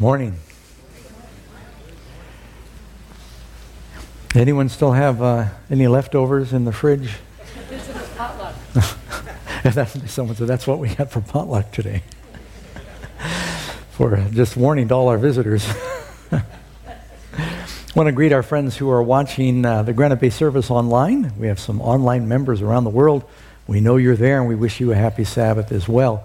Morning. Anyone still have any leftovers in the fridge? It's a potluck. Someone said that's what we had for potluck today. For just warning to all our visitors. I want to greet our friends who are watching the Granite Bay service online. We have some online members around the world. We know you're there, and we wish you a happy Sabbath as well.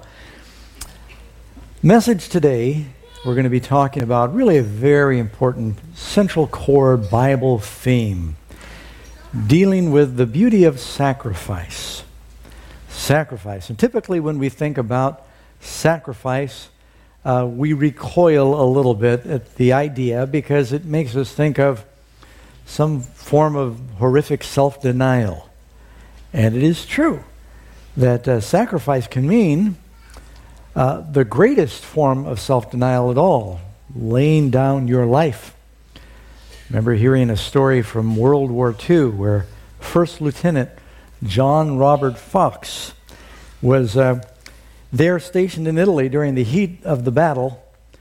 Message today, we're going to be talking about really a very important central core Bible theme, dealing with the beauty of sacrifice. Sacrifice. And typically when we think about sacrifice, we recoil a little bit at the idea because it makes us think of some form of horrific self-denial. And it is true that sacrifice can mean the greatest form of self-denial at all, laying down your life. Remember hearing a story from World War II where First Lieutenant John Robert Fox was there stationed in Italy during the heat of the battle,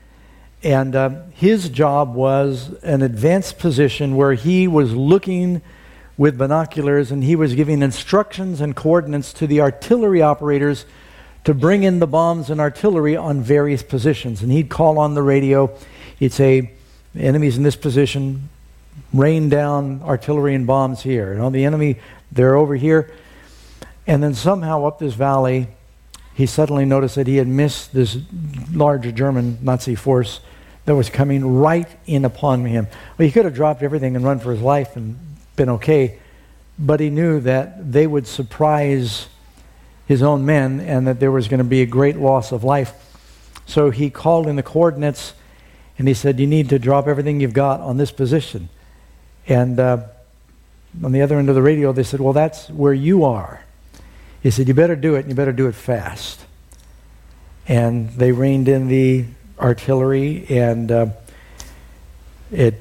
and his job was an advanced position where he was looking with binoculars and he was giving instructions and coordinates to the artillery operators to bring in the bombs and artillery on various positions. And he'd call on the radio, he'd say, enemies in this position, rain down artillery and bombs here. And on the enemy, they're over here. And then somehow up this valley, he suddenly noticed that he had missed this large German Nazi force that was coming right in upon him. Well, he could have dropped everything and run for his life and been okay, but he knew that they would surprise his own men and that there was going to be a great loss of life. So he called in the coordinates and he said, you need to drop everything you've got on this position. And on the other end of the radio, they said, well, that's where you are. He said, you better do it, and you better do it fast. And they reined in the artillery, and it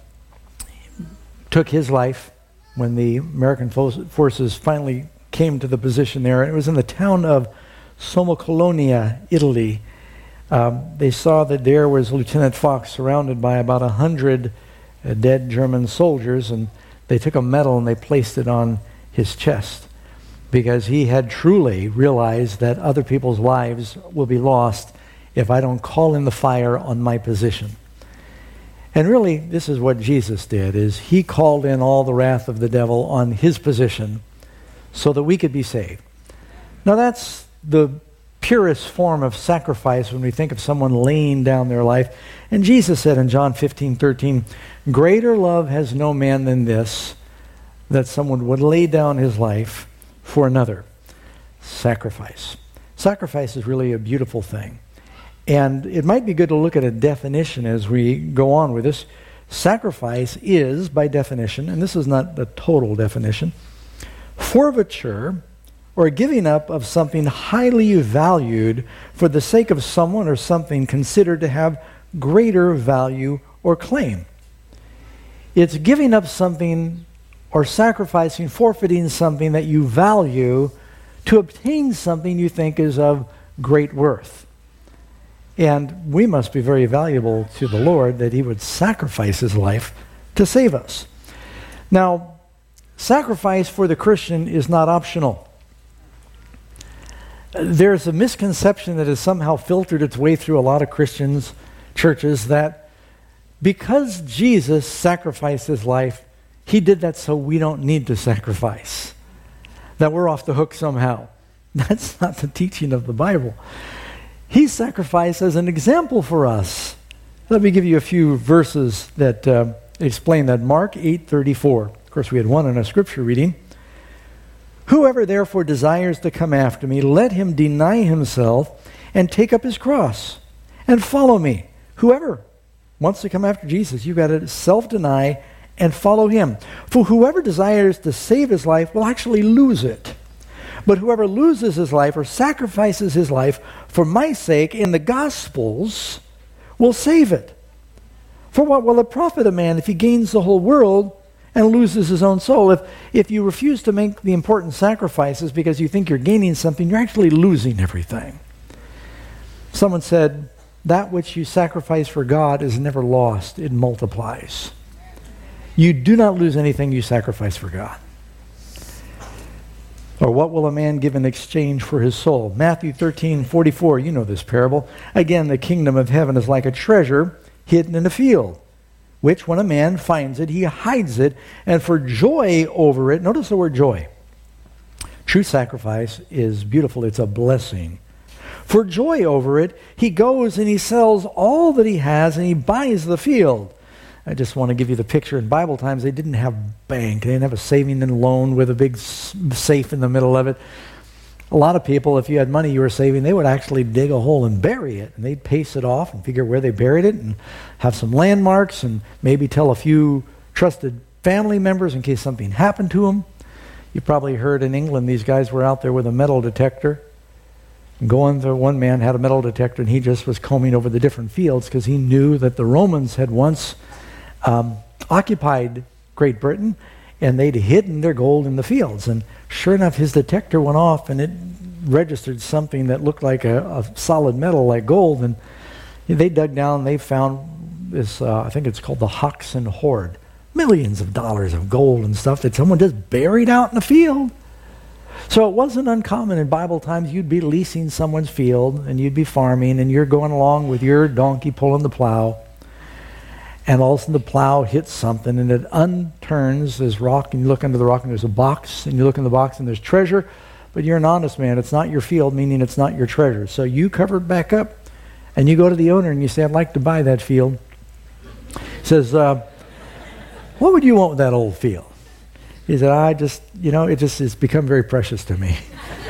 took his life when the American forces finally came to the position there. It was in the town of Somocolonia, Italy. They saw that there was Lieutenant Fox surrounded by about 100 dead German soldiers, and they took a medal and they placed it on his chest because he had truly realized that other people's lives will be lost if I don't call in the fire on my position. And really, this is what Jesus did, is he called in all the wrath of the devil on his position so that we could be saved. Now that's the purest form of sacrifice when we think of someone laying down their life. And Jesus said in John 15:13, greater love has no man than this, that someone would lay down his life for another. Sacrifice. Sacrifice is really a beautiful thing. And it might be good to look at a definition as we go on with this. Sacrifice is, by definition, and this is not a total definition, forfeiture or giving up of something highly valued for the sake of someone or something considered to have greater value or claim. It's giving up something or sacrificing, forfeiting something that you value to obtain something you think is of great worth. And we must be very valuable to the Lord that he would sacrifice his life to save us. Now, sacrifice for the Christian is not optional. There's a misconception that has somehow filtered its way through a lot of Christians, churches, that because Jesus sacrificed his life, he did that so we don't need to sacrifice. That we're off the hook somehow. That's not the teaching of the Bible. He sacrificed as an example for us. Let me give you a few verses that explain that. Mark 8:34. Of course, we had one in a scripture reading. Whoever therefore desires to come after me, let him deny himself and take up his cross and follow me. Whoever wants to come after Jesus, you've got to self-deny and follow him. For whoever desires to save his life will actually lose it. But whoever loses his life or sacrifices his life for my sake in the Gospels will save it. For what will it profit a man if he gains the whole world and loses his own soul? If you refuse to make the important sacrifices because you think you're gaining something, you're actually losing everything. Someone said, that which you sacrifice for God is never lost. It multiplies. You do not lose anything you sacrifice for God. Or what will a man give in exchange for his soul? Matthew 13:44, you know this parable. Again, the kingdom of heaven is like a treasure hidden in a field, which when a man finds it, he hides it, and for joy over it, notice the word joy. True sacrifice is beautiful. It's a blessing. For joy over it, he goes and he sells all that he has and he buys the field. I just want to give you the picture. In Bible times, they didn't have bank. They didn't have a saving and loan with a big safe in the middle of it. A lot of people, if you had money you were saving, they would actually dig a hole and bury it. And they'd paste it off and figure where they buried it and have some landmarks and maybe tell a few trusted family members in case something happened to them. You probably heard in England these guys were out there with a metal detector. One man had a metal detector and he just was combing over the different fields because he knew that the Romans had once occupied Great Britain, and they'd hidden their gold in the fields. And sure enough, his detector went off, and it registered something that looked like a solid metal, like gold. And they dug down, and they found this, I think it's called the Hoxton Hoard. Millions of dollars of gold and stuff that someone just buried out in the field. So it wasn't uncommon in Bible times. You'd be leasing someone's field, and you'd be farming, and you're going along with your donkey pulling the plow. And all of a sudden the plow hits something and it unturns this rock, and you look under the rock and there's a box, and you look in the box and there's treasure, but you're an honest man. It's not your field, meaning it's not your treasure. So you cover it back up and you go to the owner and you say, I'd like to buy that field. He says, what would you want with that old field? He said, it's become very precious to me.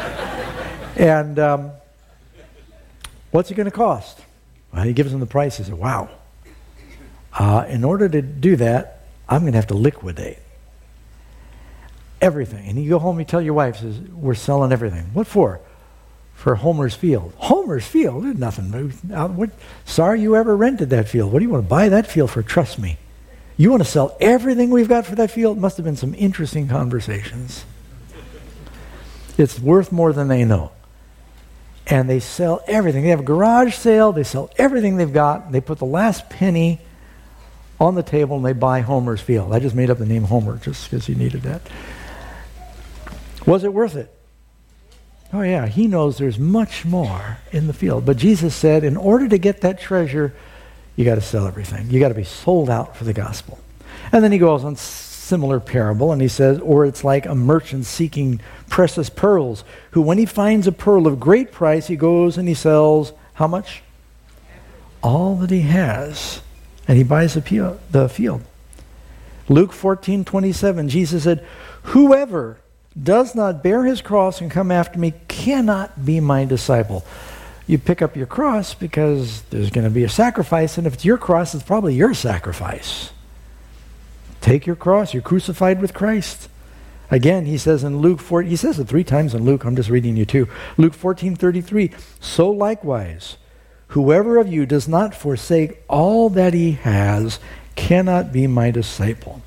And what's it going to cost? Well, he gives him the price. He said, wow. In order to do that, I'm going to have to liquidate everything. And you go home, you tell your wife, says, we're selling everything. What for? For Homer's Field. Homer's Field? There's nothing. Sorry you ever rented that field. What do you want to buy that field for? Trust me. You want to sell everything we've got for that field? Must have been some interesting conversations. It's worth more than they know. And they sell everything. They have a garage sale. They sell everything they've got. They put the last penny on the table and they buy Homer's Field. I just made up the name Homer just because he needed that. Was it worth it? Oh yeah, he knows there's much more in the field. But Jesus said, in order to get that treasure, you got to sell everything. You got to be sold out for the gospel. And then he goes on similar parable and he says, or it's like a merchant seeking precious pearls, who when he finds a pearl of great price, he goes and he sells how much? All that he has. And he buys the field. Luke 14:27, Jesus said, whoever does not bear his cross and come after me cannot be my disciple. You pick up your cross because there's going to be a sacrifice, and if it's your cross, it's probably your sacrifice. Take your cross. You're crucified with Christ. Again, he says in Luke 4, he says it 3 times in Luke. I'm just reading you 2. Luke 14:33, so likewise, whoever of you does not forsake all that he has cannot be my disciple.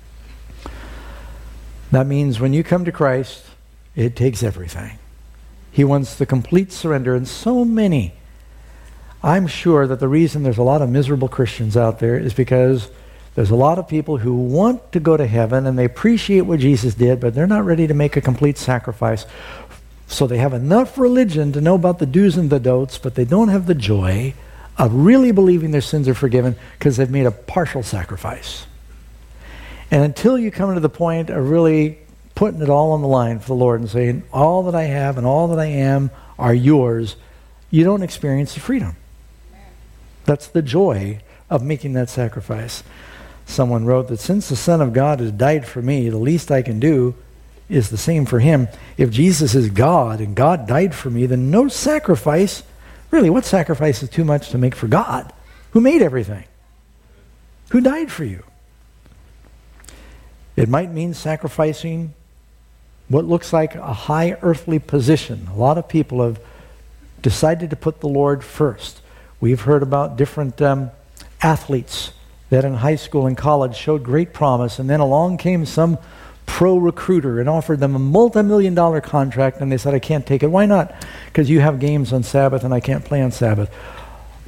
That means when you come to Christ, it takes everything. He wants the complete surrender. And so many, I'm sure that the reason there's a lot of miserable Christians out there is because there's a lot of people who want to go to heaven and they appreciate what Jesus did, but they're not ready to make a complete sacrifice. So they have enough religion to know about the do's and the don'ts, but they don't have the joy of really believing their sins are forgiven because they've made a partial sacrifice. And until you come to the point of really putting it all on the line for the Lord and saying, all that I have and all that I am are yours, you don't experience the freedom. That's the joy of making that sacrifice. Someone wrote that since the Son of God has died for me, the least I can do is the same for him. If Jesus is God and God died for me, then no sacrifice, really, what sacrifice is too much to make for God, who made everything, who died for you? It might mean sacrificing what looks like a high earthly position. A lot of people have decided to put the Lord first. We've heard about different athletes that in high school and college showed great promise, and then along came some pro recruiter and offered them a multi-million-dollar contract, and they said, I can't take it. Why not? Because you have games on Sabbath and I can't play on Sabbath.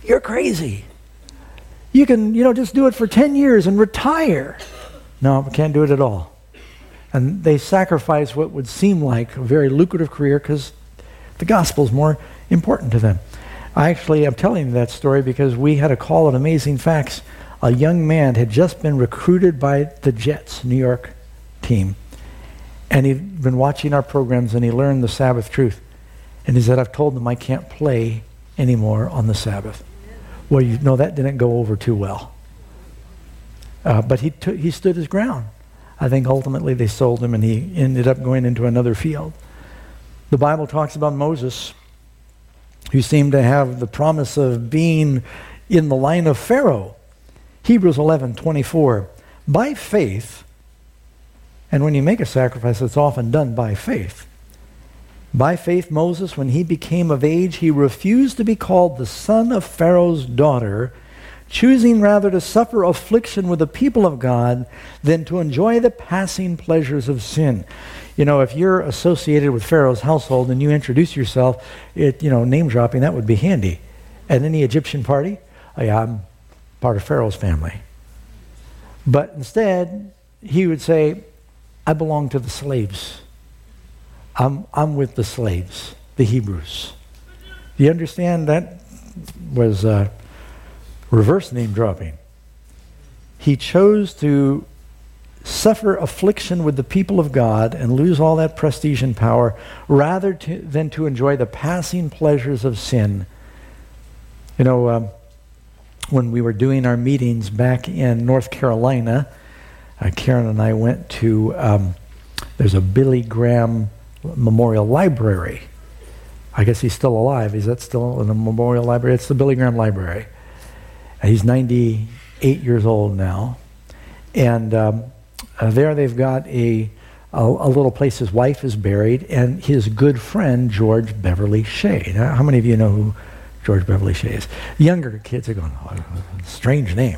You're crazy. You can, just do it for 10 years and retire. No, we can't do it at all. And they sacrifice what would seem like a very lucrative career because the gospel is more important to them. I'm telling you that story because we had a call at Amazing Facts. A young man had just been recruited by the Jets, New York team. And he'd been watching our programs and he learned the Sabbath truth. And he said, I've told them I can't play anymore on the Sabbath. Well, that didn't go over too well. But he stood his ground. I think ultimately they sold him and he ended up going into another field. The Bible talks about Moses, who seemed to have the promise of being in the line of Pharaoh. Hebrews 11:24. By faith, and when you make a sacrifice, it's often done by faith. By faith, Moses, when he became of age, he refused to be called the son of Pharaoh's daughter, choosing rather to suffer affliction with the people of God than to enjoy the passing pleasures of sin. If you're associated with Pharaoh's household and you introduce yourself, name dropping, that would be handy. At any Egyptian party, I'm part of Pharaoh's family. But instead, he would say, I belong to the slaves. I'm with the slaves, the Hebrews. Do you understand that was reverse name dropping? He chose to suffer affliction with the people of God and lose all that prestige and power rather than to enjoy the passing pleasures of sin. When we were doing our meetings back in North Carolina, Karen and I went to, there's a Billy Graham Memorial Library. I guess he's still alive. Is that still in the Memorial Library? It's the Billy Graham Library. He's 98 years old now. And there they've got a little place his wife is buried and his good friend, George Beverly Shea. Now, how many of you know who George Beverly Shea is? Younger kids are going, strange name.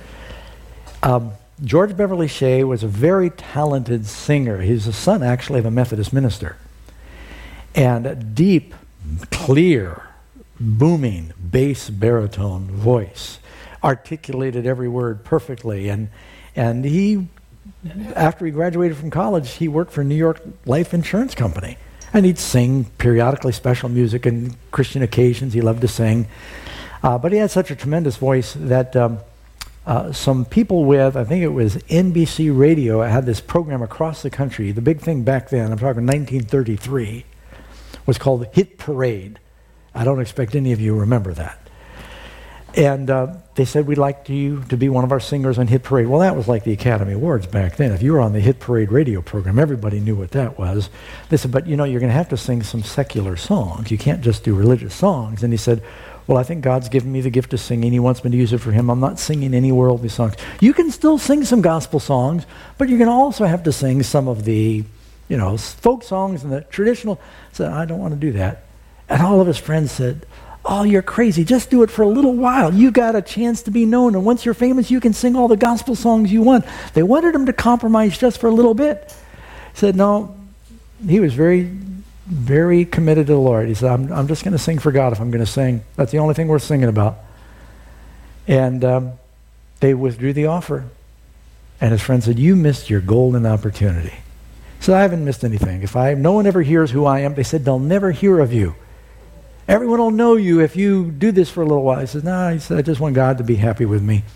George Beverly Shea was a very talented singer. He's the son, actually, of a Methodist minister. And a deep, clear, booming, bass baritone voice. Articulated every word perfectly. And he, after he graduated from college, he worked for New York Life Insurance Company. And he'd sing periodically special music and Christian occasions. He loved to sing. But he had such a tremendous voice that some people with, I think it was NBC Radio, had this program across the country. The big thing back then, I'm talking 1933, was called Hit Parade. I don't expect any of you remember that. And they said, we'd like you to be one of our singers on Hit Parade. Well, that was like the Academy Awards back then. If you were on the Hit Parade radio program, everybody knew what that was. They said, but you're going to have to sing some secular songs. You can't just do religious songs. And he said, well, I think God's given me the gift of singing. He wants me to use it for him. I'm not singing any worldly songs. You can still sing some gospel songs, but you're going to also have to sing some of the, folk songs and the traditional. I said, I don't want to do that. And all of his friends said, oh, you're crazy. Just do it for a little while. You got a chance to be known, and once you're famous, you can sing all the gospel songs you want. They wanted him to compromise just for a little bit. He said, no. He was very, very committed to the Lord. He said, I'm just going to sing for God if I'm going to sing. That's the only thing worth singing about. And they withdrew the offer. And his friend said, you missed your golden opportunity. He said, I haven't missed anything. If no one ever hears who I am, they said, they'll never hear of you. Everyone will know you if you do this for a little while. He says, no, he said, I just want God to be happy with me.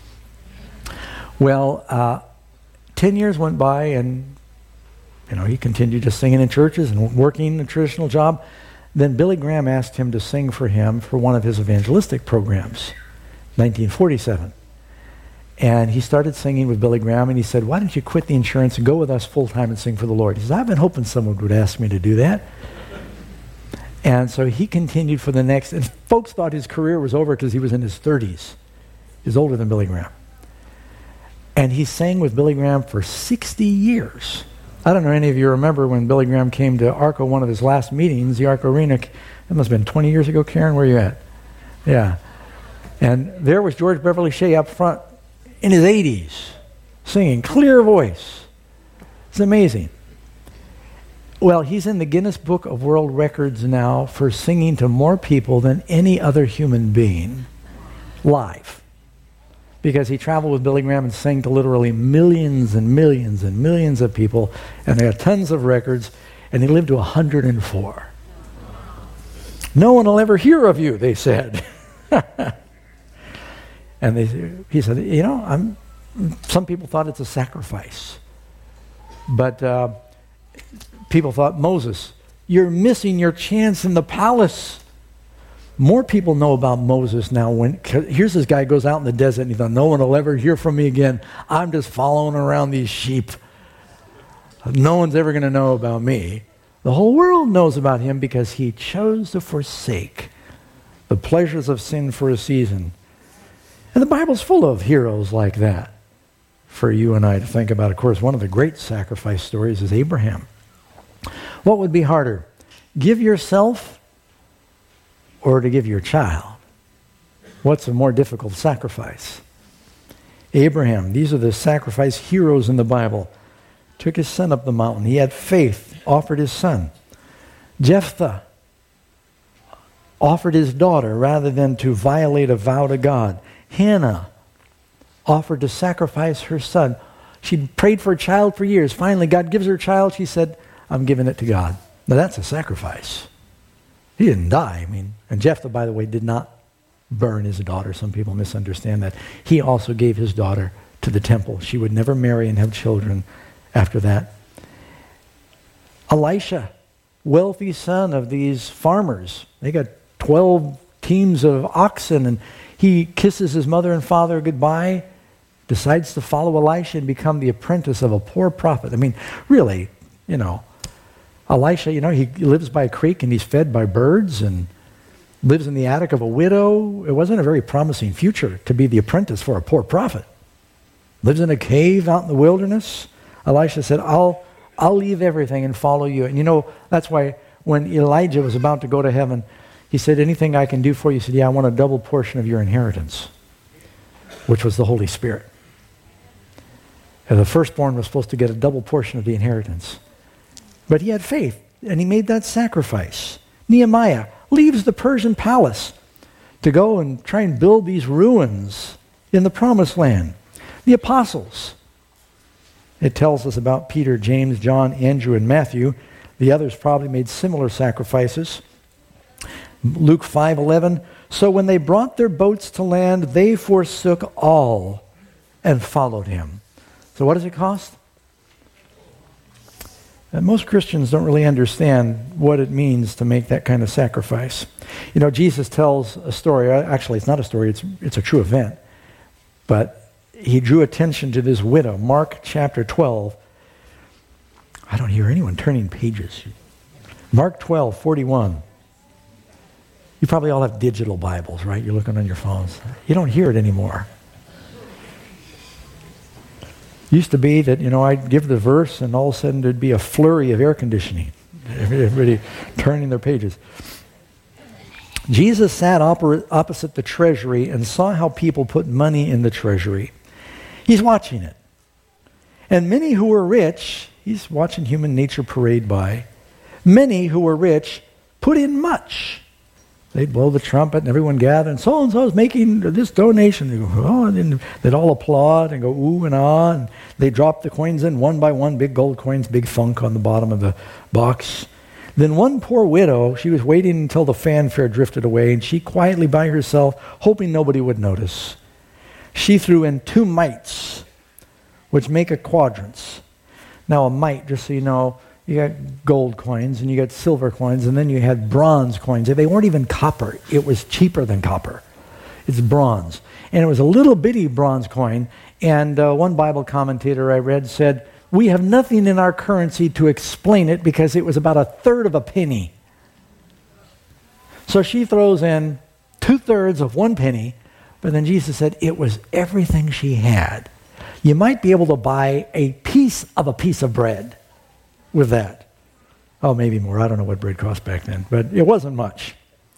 Well, 10 years went by, and he continued just singing in churches and working a traditional job. Then Billy Graham asked him to sing for him for one of his evangelistic programs, 1947. And he started singing with Billy Graham, and he said, why don't you quit the insurance and go with us full-time and sing for the Lord? He says, I've been hoping someone would ask me to do that. And so he continued for the next, and folks thought his career was over because he was in his 30s. He's older than Billy Graham. And he sang with Billy Graham for 60 years. I don't know any of you remember when Billy Graham came to Arco, one of his last meetings, the Arco Arena. That must have been 20 years ago, Karen. Where are you at? Yeah. And there was George Beverly Shea up front in his 80s, singing, clear voice. It's amazing. Well, he's in the Guinness Book of World Records now for singing to more people than any other human being live. Because he traveled with Billy Graham and sang to literally millions and millions and millions of people, and they had tons of records, and he lived to 104. No one will ever hear of you, they said. And he said, you know, some people thought it's a sacrifice. But people thought, Moses, you're missing your chance in the palace. More people know about Moses now. Here's this guy goes out in the desert and he thought, no one will ever hear from me again. I'm just following around these sheep. No one's ever going to know about me. The whole world knows about him because he chose to forsake the pleasures of sin for a season. And the Bible's full of heroes like that for you and I to think about. Of course, one of the great sacrifice stories is Abraham. What would be harder? Give yourself or to give your child? What's a more difficult sacrifice? Abraham, these are the sacrifice heroes in the Bible, took his son up the mountain. He had faith, offered his son. Jephthah offered his daughter rather than to violate a vow to God. Hannah offered to sacrifice her son. She'd prayed for a child for years. Finally, God gives her a child. She said, I'm giving it to God. Now, that's a sacrifice. He didn't die. And Jephthah, by the way, did not burn his daughter. Some people misunderstand that. He also gave his daughter to the temple. She would never marry and have children after that. Elisha, wealthy son of these farmers. They got 12 teams of oxen, and he kisses his mother and father goodbye, decides to follow Elisha and become the apprentice of a poor prophet. Really, Elisha, he lives by a creek and he's fed by birds and lives in the attic of a widow. It wasn't a very promising future to be the apprentice for a poor prophet. Lives in a cave out in the wilderness. Elisha said, I'll leave everything and follow you. And that's why when Elijah was about to go to heaven, he said, anything I can do for you? He said, yeah, I want a double portion of your inheritance, which was the Holy Spirit. And the firstborn was supposed to get a double portion of the inheritance. But he had faith, and he made that sacrifice. Nehemiah leaves the Persian palace to go and try and build these ruins in the Promised Land. The apostles. It tells us about Peter, James, John, Andrew, and Matthew. The others probably made similar sacrifices. Luke 5:11, so when they brought their boats to land, they forsook all and followed him. So what does it cost? Most Christians don't really understand what it means to make that kind of sacrifice. Jesus tells a story. Actually, it's not a story. It's a true event. But he drew attention to this widow. Mark chapter 12. I don't hear anyone turning pages. Mark 12:41. You probably all have digital Bibles, right? You're looking on your phones. You don't hear it anymore. Used to be that, I'd give the verse and all of a sudden there'd be a flurry of air conditioning. Everybody turning their pages. Jesus sat opposite the treasury and saw how people put money in the treasury. He's watching it. And many who were rich, he's watching human nature parade by, many who were rich put in much. They'd blow the trumpet and everyone gathered, and so is making this donation. They go, oh, and then they'd all applaud and go ooh and ah, and they drop the coins in one by one, big gold coins, big thunk on the bottom of the box. Then one poor widow, she was waiting until the fanfare drifted away, and she quietly by herself, hoping nobody would notice, she threw in 2 mites, which make a quadrans. Now a mite, just so you know, you got gold coins and you got silver coins, and then you had bronze coins. They weren't even copper. It was cheaper than copper. It's bronze. And it was a little bitty bronze coin. And one Bible commentator I read said, we have nothing in our currency to explain it because it was about 1/3 of a penny. So she throws in 2/3 of 1 penny, but then Jesus said it was everything she had. You might be able to buy a piece of bread with that. Oh, maybe more. I don't know what bread cost back then, but it wasn't much.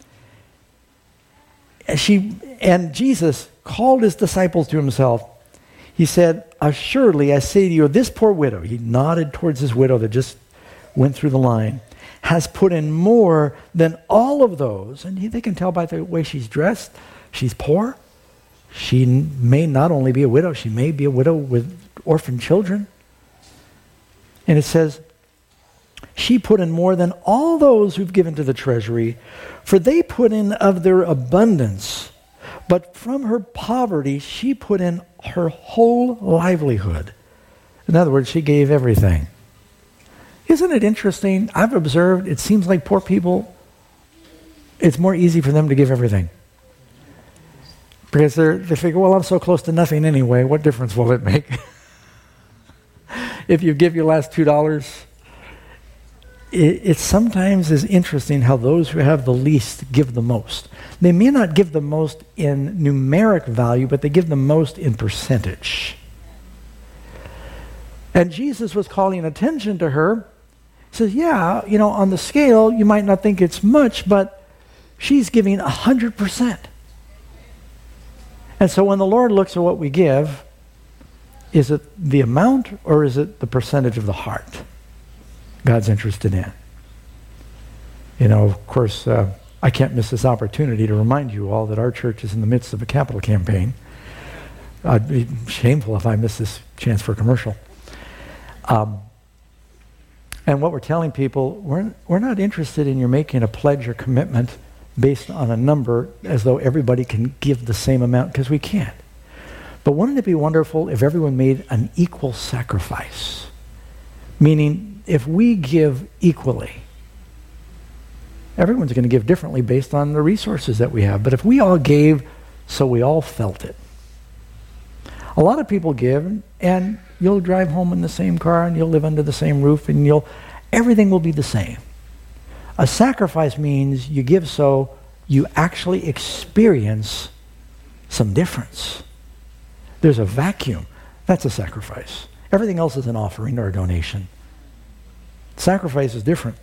And Jesus called his disciples to himself. He said, assuredly, I say to you, this poor widow, he nodded towards this widow that just went through the line, has put in more than all of those. And they can tell by the way she's dressed, she's poor. She may not only be a widow, she may be a widow with orphan children. And it says, she put in more than all those who've given to the treasury, for they put in of their abundance. But from her poverty, she put in her whole livelihood. In other words, she gave everything. Isn't it interesting? I've observed it seems like poor people, it's more easy for them to give everything. Because they figure, well, I'm so close to nothing anyway, what difference will it make? If you give your last $2, it sometimes is interesting how those who have the least give the most. They may not give the most in numeric value, but they give the most in percentage. And Jesus was calling attention to her. He says, yeah, on the scale, you might not think it's much, but she's giving 100%. And so when the Lord looks at what we give, is it the amount or is it the percentage of the heart God's interested in? Of course, I can't miss this opportunity to remind you all that our church is in the midst of a capital campaign. I'd be shameful if I missed this chance for a commercial. And what we're telling people, we're not interested in you making a pledge or commitment based on a number as though everybody can give the same amount, because we can't. But wouldn't it be wonderful if everyone made an equal sacrifice? Meaning, if we give equally, everyone's going to give differently based on the resources that we have. But if we all gave so we all felt it. A lot of people give, and you'll drive home in the same car, and you'll live under the same roof, and everything will be the same. A sacrifice means you give so you actually experience some difference. There's a vacuum. That's a sacrifice. Everything else is an offering or a donation. Sacrifice is different.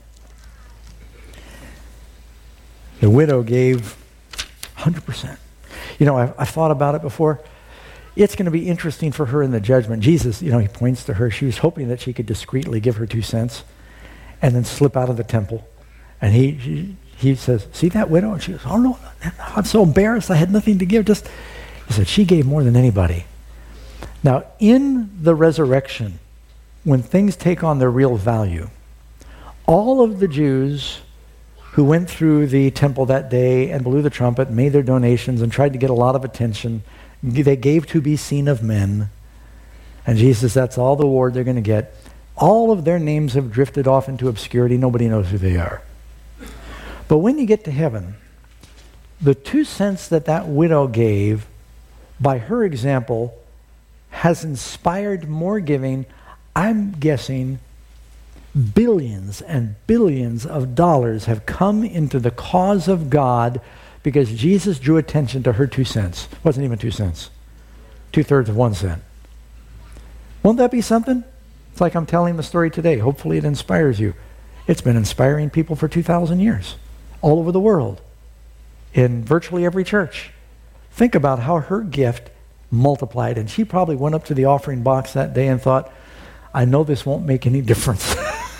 The widow gave 100%. I've thought about it before. It's going to be interesting for her in the judgment. Jesus, he points to her. She was hoping that she could discreetly give her 2 cents and then slip out of the temple. And he says, see that widow? And she goes, oh no, I'm so embarrassed. I had nothing to give. He said, she gave more than anybody. Now, in the resurrection, when things take on their real value, all of the Jews who went through the temple that day and blew the trumpet, made their donations, and tried to get a lot of attention, they gave to be seen of men. And Jesus, that's all the reward they're going to get. All of their names have drifted off into obscurity. Nobody knows who they are. But when you get to heaven, the 2 cents that widow gave, by her example, has inspired more giving. I'm guessing billions and billions of dollars have come into the cause of God because Jesus drew attention to her 2 cents. It wasn't even 2 cents. 2/3 of 1 cent. Won't that be something? It's like I'm telling the story today. Hopefully it inspires you. It's been inspiring people for 2,000 years, all over the world, in virtually every church. Think about how her gift multiplied, and she probably went up to the offering box that day and thought, I know this won't make any difference.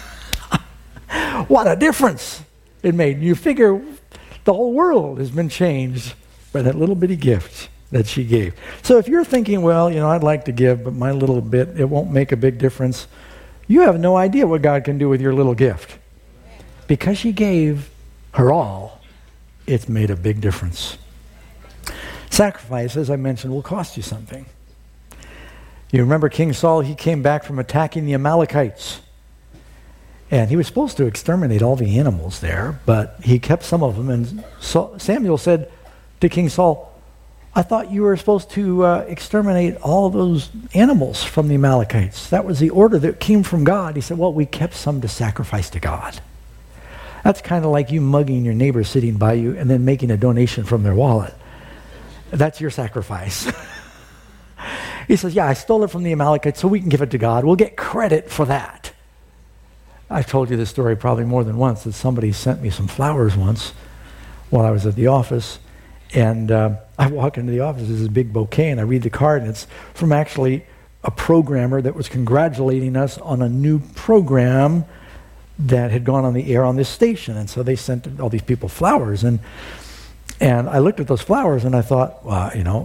What a difference it made. You figure the whole world has been changed by that little bitty gift that she gave. So if you're thinking, well, I'd like to give, but my little bit, it won't make a big difference, you have no idea what God can do with your little gift. Because she gave her all, it's made a big difference. Sacrifice, as I mentioned, will cost you something. You remember King Saul, he came back from attacking the Amalekites. And he was supposed to exterminate all the animals there, but he kept some of them. And Samuel said to King Saul, I thought you were supposed to exterminate all those animals from the Amalekites. That was the order that came from God. He said, well, we kept some to sacrifice to God. That's kind of like you mugging your neighbor sitting by you and then making a donation from their wallet. That's your sacrifice. He says, yeah, I stole it from the Amalekites so we can give it to God. We'll get credit for that. I've told you this story probably more than once, that somebody sent me some flowers once while I was at the office. And I walk into the office, there's this big bouquet, and I read the card, and it's from actually a programmer that was congratulating us on a new program that had gone on the air on this station. And so they sent all these people flowers. And I looked at those flowers, and I thought, well,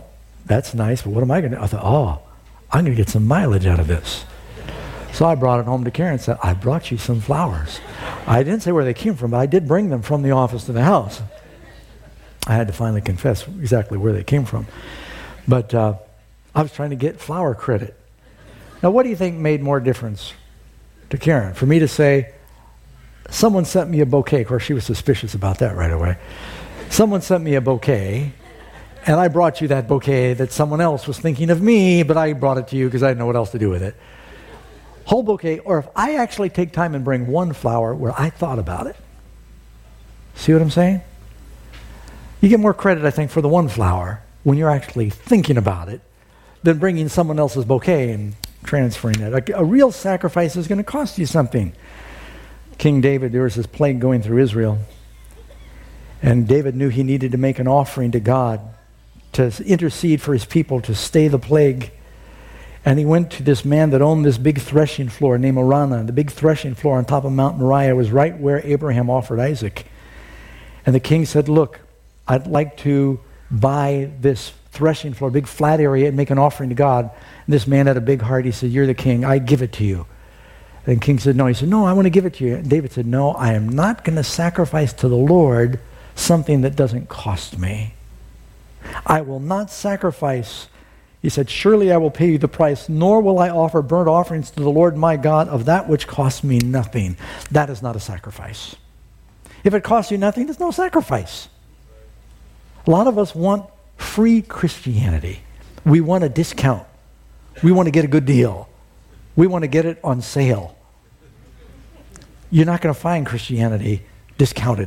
That's nice, but what am I going to do? I thought, I'm going to get some mileage out of this. So I brought it home to Karen and said, I brought you some flowers. I didn't say where they came from, but I did bring them from the office to the house. I had to finally confess exactly where they came from. But I was trying to get flower credit. Now, what do you think made more difference to Karen? For me to say, someone sent me a bouquet. Of course, she was suspicious about that right away. Someone sent me a bouquet, and I brought you that bouquet that someone else was thinking of me, but I brought it to you because I didn't know what else to do with it. Whole bouquet, or if I actually take time and bring one flower where I thought about it. See what I'm saying? You get more credit, I think, for the one flower when you're actually thinking about it than bringing someone else's bouquet and transferring it. A real sacrifice is going to cost you something. King David, there was this plague going through Israel, and David knew he needed to make an offering to God to intercede for his people to stay the plague. And he went to this man that owned this big threshing floor named Araunah. The big threshing floor on top of Mount Moriah was right where Abraham offered Isaac. And the king said, look, I'd like to buy this threshing floor, big flat area, and make an offering to God. And this man had a big heart. He said, you're the king. I give it to you. And the king said, no. He said, no, I want to give it to you. And David said, no, I am not going to sacrifice to the Lord something that doesn't cost me. I will not sacrifice. He said, surely I will pay you the price, nor will I offer burnt offerings to the Lord my God of that which costs me nothing. That is not a sacrifice. If it costs you nothing, it's no sacrifice. A lot of us want free Christianity. We want a discount. We want to get a good deal. We want to get it on sale. You're not going to find Christianity discounted.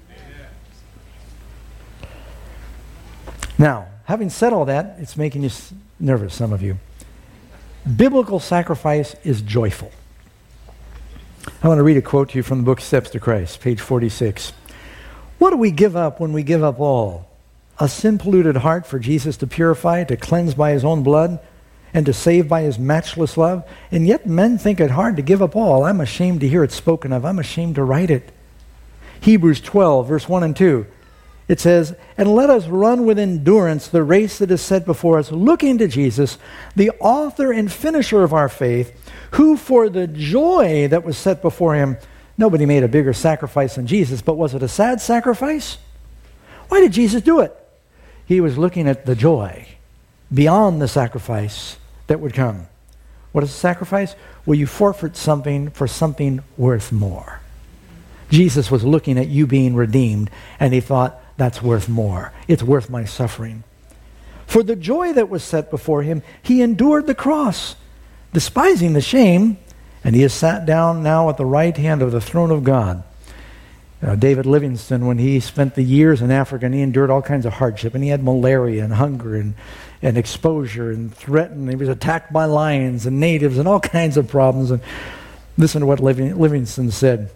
Now, having said all that, it's making you nervous, some of you. Biblical sacrifice is joyful. I want to read a quote to you from the book Steps to Christ, page 46. What do we give up when we give up all? A sin-polluted heart for Jesus to purify, to cleanse by his own blood, and to save by his matchless love? And yet men think it hard to give up all. I'm ashamed to hear it spoken of. I'm ashamed to write it. Hebrews 12, verse 1 and 2. It says, and let us run with endurance the race that is set before us, looking to Jesus, the author and finisher of our faith, who for the joy that was set before him, nobody made a bigger sacrifice than Jesus, but was it a sad sacrifice? Why did Jesus do it? He was looking at the joy beyond the sacrifice that would come. What is a sacrifice? Well, you forfeit something for something worth more. Jesus was looking at you being redeemed, and he thought, that's worth more. It's worth my suffering. For the joy that was set before him, he endured the cross, despising the shame, and he has sat down now at the right hand of the throne of God. David Livingstone, when he spent the years in Africa, and he endured all kinds of hardship, and he had malaria and hunger and exposure and threatened. He was attacked by lions and natives and all kinds of problems. And listen to what Livingstone said.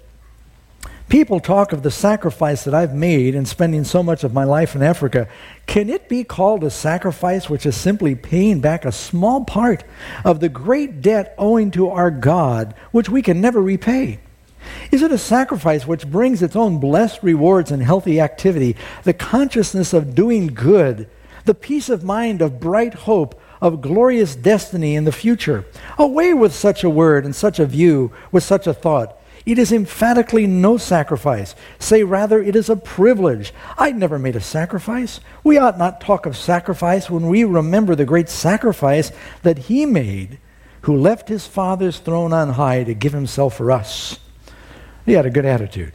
People talk of the sacrifice that I've made in spending so much of my life in Africa. Can it be called a sacrifice which is simply paying back a small part of the great debt owing to our God, which we can never repay? Is it a sacrifice which brings its own blessed rewards and healthy activity, the consciousness of doing good, the peace of mind of bright hope, of glorious destiny in the future? Away with such a word and such a view, with such a thought. It is emphatically no sacrifice. Say rather, it is a privilege. I never made a sacrifice. We ought not talk of sacrifice when we remember the great sacrifice that he made, who left his Father's throne on high to give himself for us. He had a good attitude.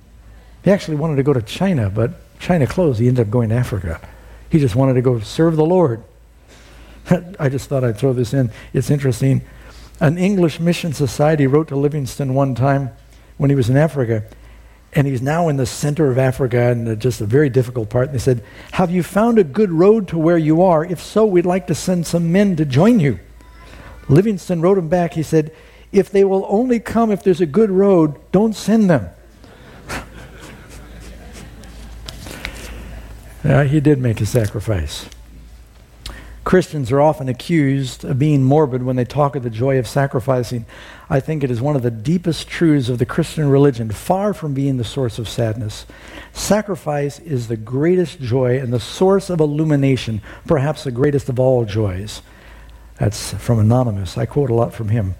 He actually wanted to go to China, but China closed. He ended up going to Africa. He just wanted to go serve the Lord. I just thought I'd throw this in. It's interesting. An English mission society wrote to Livingstone one time when he was in Africa, and he's now in the center of Africa and just a very difficult part. And they said, have you found a good road to where you are? If so, we'd like to send some men to join you. Livingstone wrote him back. He said, if they will only come if there's a good road, don't send them. He did make a sacrifice. Of Christians are often accused of being morbid when they talk of the joy of sacrificing. I think it is one of the deepest truths of the Christian religion, far from being the source of sadness. Sacrifice is the greatest joy and the source of illumination, perhaps the greatest of all joys. That's from Anonymous. I quote a lot from him.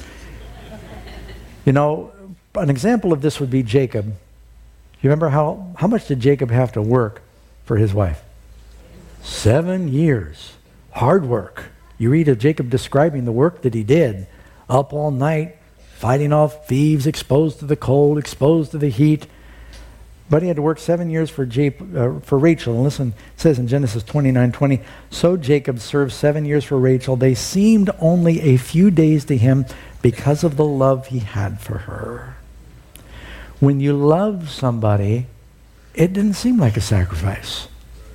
You know, an example of this would be Jacob. You remember how much did Jacob have to work for his wife? 7 years. Hard work. You read of Jacob describing the work that he did. Up all night, fighting off thieves, exposed to the cold, exposed to the heat. But he had to work 7 years for Rachel. And listen, it says in Genesis 29:20, so Jacob served 7 years for Rachel. They seemed only a few days to him because of the love he had for her. When you love somebody, it didn't seem like a sacrifice.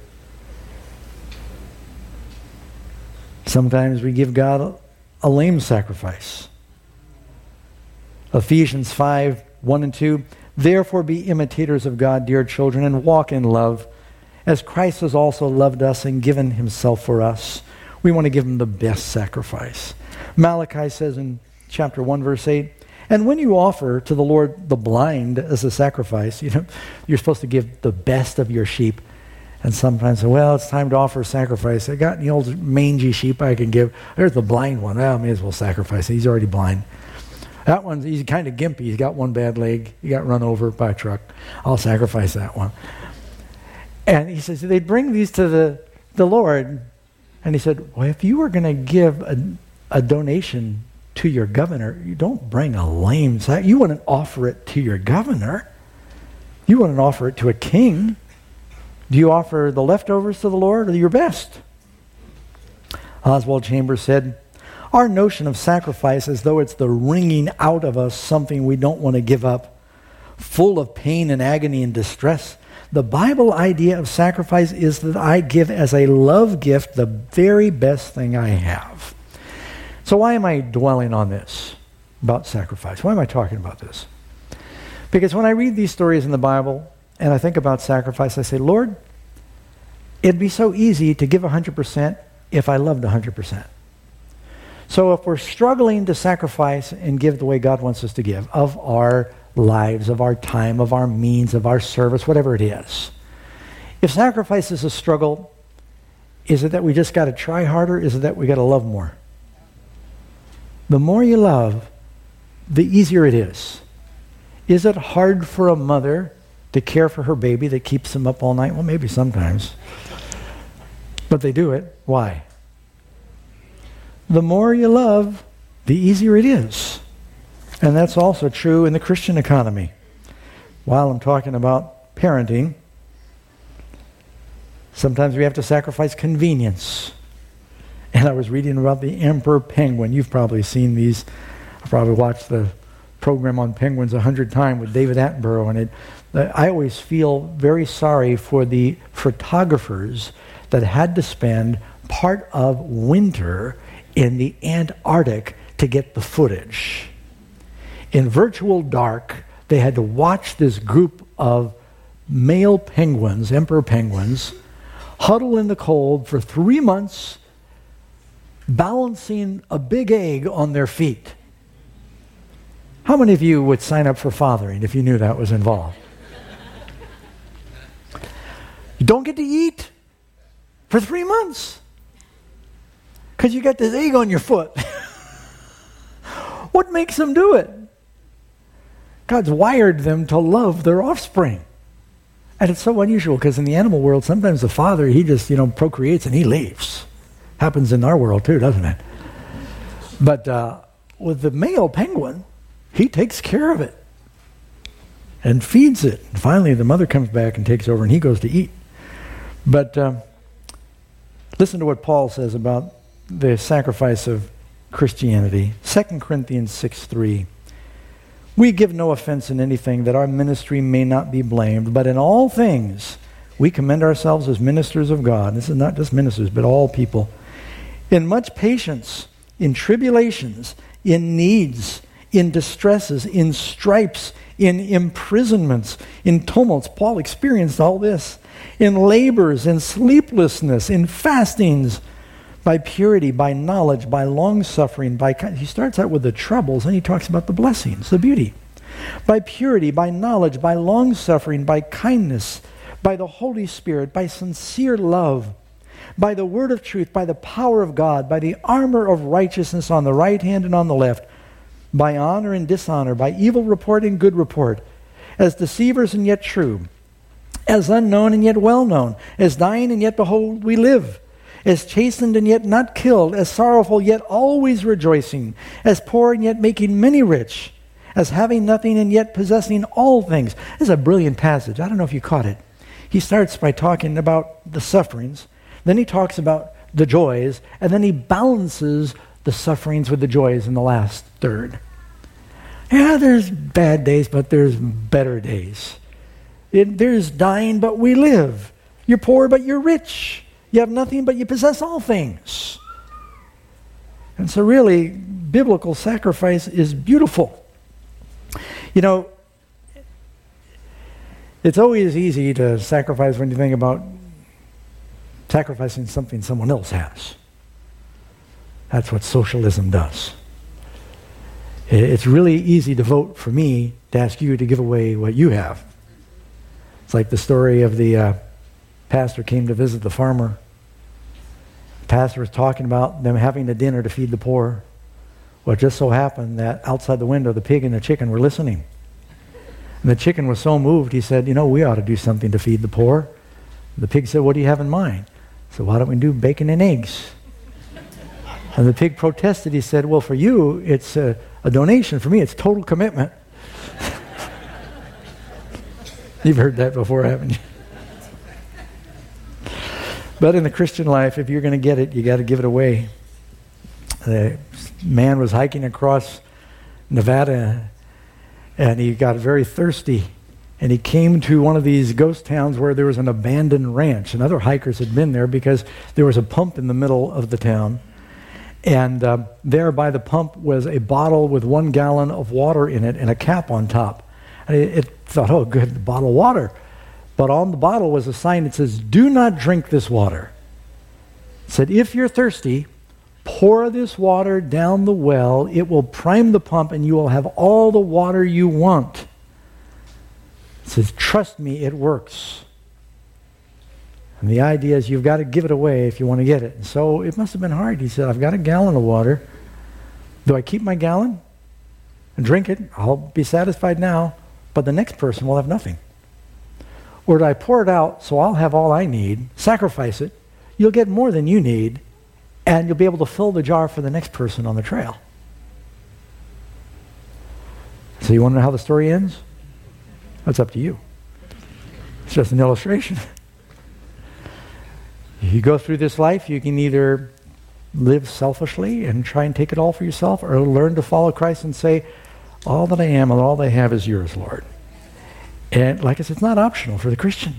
Sometimes we give God a lame sacrifice. Ephesians 5:1-2, therefore be imitators of God, dear children, and walk in love, as Christ has also loved us and given himself for us. We want to give him the best sacrifice. Malachi says in chapter 1, verse 8, and when you offer to the Lord the blind as a sacrifice, you're supposed to give the best of your sheep. And sometimes, well, it's time to offer a sacrifice. I got the old mangy sheep I can give. There's the blind one. Well, I may as well sacrifice it. He's already blind. That one, he's kind of gimpy. He's got one bad leg. He got run over by a truck. I'll sacrifice that one. And he says, they'd bring these to the Lord. And he said, well, if you were going to give a donation to your governor, you don't bring a lame sack. You wouldn't offer it to your governor. You wouldn't offer it to a king. Do you offer the leftovers to the Lord or your best? Oswald Chambers said, our notion of sacrifice as though it's the wringing out of us something we don't want to give up, full of pain and agony and distress. The Bible idea of sacrifice is that I give as a love gift the very best thing I have. So why am I dwelling on this about sacrifice? Why am I talking about this? Because when I read these stories in the Bible, and I think about sacrifice, I say, Lord, it'd be so easy to give 100% if I loved 100%. So if we're struggling to sacrifice and give the way God wants us to give, of our lives, of our time, of our means, of our service, whatever it is, if sacrifice is a struggle, is it that we just got to try harder? Is it that we got to love more? The more you love, the easier it is. Is it hard for a mother to care for her baby that keeps them up all night? Well, maybe sometimes. But they do it. Why? The more you love, the easier it is. And that's also true in the Christian economy. While I'm talking about parenting, sometimes we have to sacrifice convenience. And I was reading about the emperor penguin. You've probably seen these. I probably watched the program on penguins 100 times with David Attenborough, and I always feel very sorry for the photographers that had to spend part of winter in the Antarctic to get the footage. In virtual dark, they had to watch this group of male penguins, emperor penguins, huddle in the cold for 3 months, balancing a big egg on their feet. How many of you would sign up for fathering if you knew that was involved? You don't get to eat for 3 months because you got this egg on your foot. What makes them do it? God's wired them to love their offspring. And it's so unusual because in the animal world, sometimes the father, he just, procreates and he leaves. Happens in our world too, doesn't it? But with the male penguin, he takes care of it and feeds it. And finally, the mother comes back and takes over and he goes to eat. But listen to what Paul says about the sacrifice of Christianity. 2 Corinthians 6:3. We give no offense in anything, that our ministry may not be blamed, but in all things we commend ourselves as ministers of God. This is not just ministers, but all people. In much patience, in tribulations, in needs, in distresses, in stripes, in imprisonments, in tumults. Paul experienced all this. In labors, in sleeplessness, in fastings, by purity, by knowledge, by long-suffering, he starts out with the troubles, and he talks about the blessings, the beauty. By purity, by knowledge, by long-suffering, by kindness, by the Holy Spirit, by sincere love, by the word of truth, by the power of God, by the armor of righteousness on the right hand and on the left, by honor and dishonor, by evil report and good report, as deceivers and yet true, as unknown and yet well known, as dying and yet behold we live, as chastened and yet not killed, as sorrowful yet always rejoicing, as poor and yet making many rich, as having nothing and yet possessing all things. This is a brilliant passage. I don't know if you caught it. He starts by talking about the sufferings, then he talks about the joys, and then he balances the sufferings with the joys in the last third. Yeah, there's bad days, but there's better days. There's dying, but we live. You're poor, but you're rich. You have nothing, but you possess all things. And so really, biblical sacrifice is beautiful. You know, it's always easy to sacrifice when you think about sacrificing something someone else has. That's what socialism does. It's really easy to vote for me to ask you to give away what you have. It's like the story of the pastor came to visit the farmer. The pastor was talking about them having a dinner to feed the poor. Well, it just so happened that outside the window, the pig and the chicken were listening. And the chicken was so moved, he said, we ought to do something to feed the poor. The pig said, what do you have in mind? So why don't we do bacon and eggs? And the pig protested. He said, well, for you, it's a donation. For me, it's total commitment. You've heard that before, haven't you? But in the Christian life, if you're going to get it, you got to give it away. The man was hiking across Nevada, and he got very thirsty. And he came to one of these ghost towns where there was an abandoned ranch. And other hikers had been there because there was a pump in the middle of the town. And there by the pump was a bottle with 1 gallon of water in it and a cap on top. And it thought, oh, good, bottle of water. But on the bottle was a sign that says, do not drink this water. It said, if you're thirsty, pour this water down the well. It will prime the pump and you will have all the water you want. It says, trust me, it works. And the idea is you've got to give it away if you want to get it. And so it must have been hard. He said, I've got a gallon of water. Do I keep my gallon and drink it? I'll be satisfied now, but the next person will have nothing. Or do I pour it out so I'll have all I need, sacrifice it, you'll get more than you need, and you'll be able to fill the jar for the next person on the trail. So you want to know how the story ends? That's up to you. It's just an illustration. You go through this life, you can either live selfishly and try and take it all for yourself, or learn to follow Christ and say, all that I am and all I have is yours, Lord. And like I said, it's not optional for the Christian.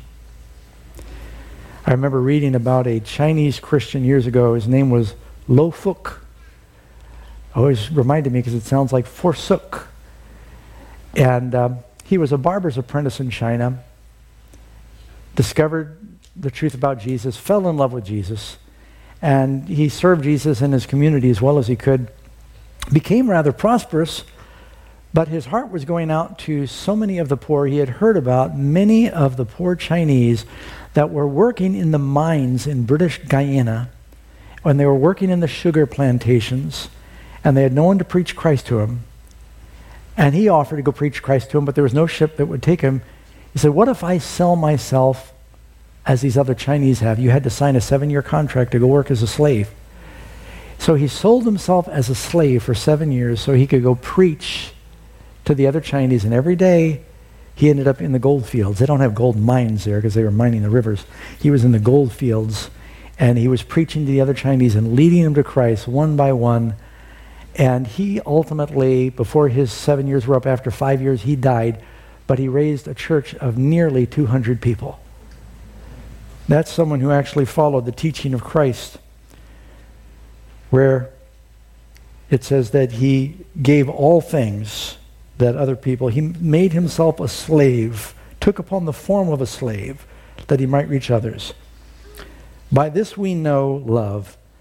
I remember reading about a Chinese Christian years ago. His name was Lo Fuk. Always reminded me because it sounds like forsook. And he was a barber's apprentice in China, discovered the truth about Jesus, fell in love with Jesus, and he served Jesus in his community as well as he could, became rather prosperous, but his heart was going out to so many of the poor. He had heard about many of the poor Chinese that were working in the mines in British Guyana, when they were working in the sugar plantations, and they had no one to preach Christ to them. And he offered to go preach Christ to them, but there was no ship that would take him. He said, what if I sell myself as these other Chinese have? You had to sign a 7-year contract to go work as a slave. So he sold himself as a slave for 7 years so he could go preach to the other Chinese, and every day he ended up in the gold fields. They don't have gold mines there because they were mining the rivers. He was in the gold fields, and he was preaching to the other Chinese and leading them to Christ one by one. And he ultimately, before his 7 years were up, after 5 years, he died, but he raised a church of nearly 200 people. That's someone who actually followed the teaching of Christ, where it says that he gave all things that other people, he made himself a slave, took upon the form of a slave, that he might reach others. By this we know love,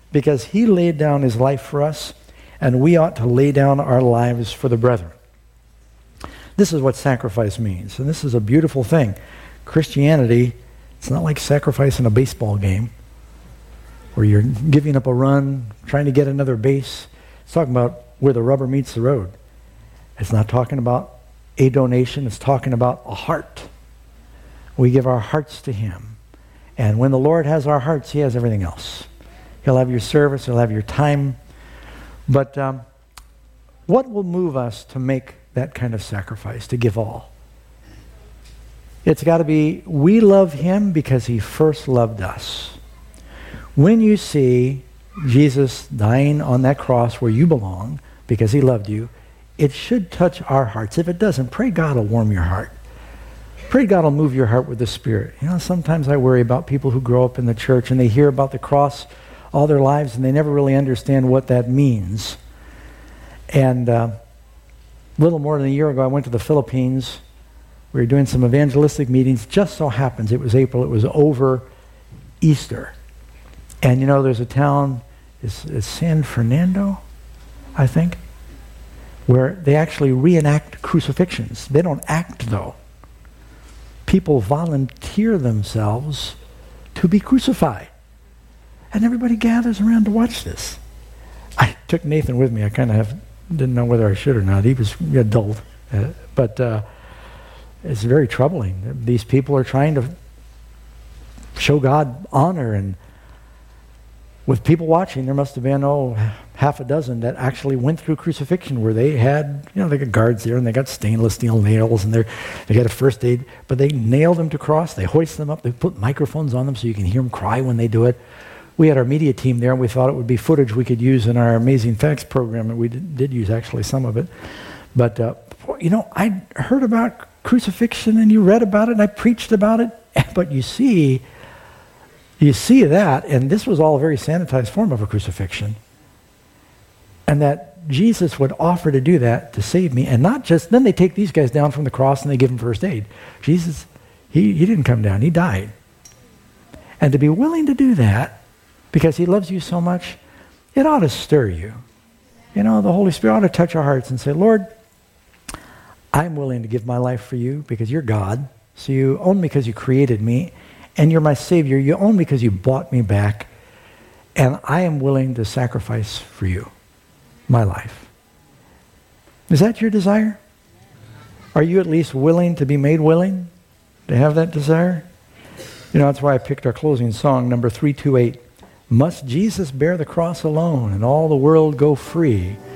because he laid down his life for us, and we ought to lay down our lives for the brethren. This is what sacrifice means, and this is a beautiful thing. Christianity, it's not like sacrificing a baseball game where you're giving up a run, trying to get another base. It's talking about where the rubber meets the road. It's not talking about a donation. It's talking about a heart. We give our hearts to him. And when the Lord has our hearts, he has everything else. He'll have your service. He'll have your time. But what will move us to make that kind of sacrifice, to give all? It's got to be, we love him because he first loved us. When you see Jesus dying on that cross where you belong because he loved you, it should touch our hearts. If it doesn't, pray God will warm your heart. Pray God will move your heart with the Spirit. You know, sometimes I worry about people who grow up in the church and they hear about the cross all their lives and they never really understand what that means. And a little more than a year ago, I went to the Philippines. We were doing some evangelistic meetings. Just so happens it was April. It was over Easter. And you know, there's a town, it's San Fernando, I think, where they actually reenact crucifixions. They don't act, though. People volunteer themselves to be crucified. And everybody gathers around to watch this. I took Nathan with me. I kind of didn't know whether I should or not. He was an adult. But it's very troubling. These people are trying to show God honor, and with people watching, there must have been, half a dozen that actually went through crucifixion where they had, they got guards there and they got stainless steel nails and they got a first aid, but they nailed them to cross, they hoist them up, they put microphones on them so you can hear them cry when they do it. We had our media team there and we thought it would be footage we could use in our Amazing Facts program, and we did use actually some of it. But, I heard about crucifixion and you read about it and I preached about it, but you see that, and this was all a very sanitized form of a crucifixion. And that Jesus would offer to do that to save me. And not just, then they take these guys down from the cross and they give them first aid. Jesus, he didn't come down, he died. And to be willing to do that, because he loves you so much, it ought to stir you. The Holy Spirit ought to touch our hearts and say, Lord, I'm willing to give my life for you because you're God. So you own me because you created me. And you're my Savior. You own me because you bought me back. And I am willing to sacrifice for you my life. Is that your desire? Are you at least willing to be made willing to have that desire? That's why I picked our closing song, number 328. Must Jesus bear the cross alone and all the world go free?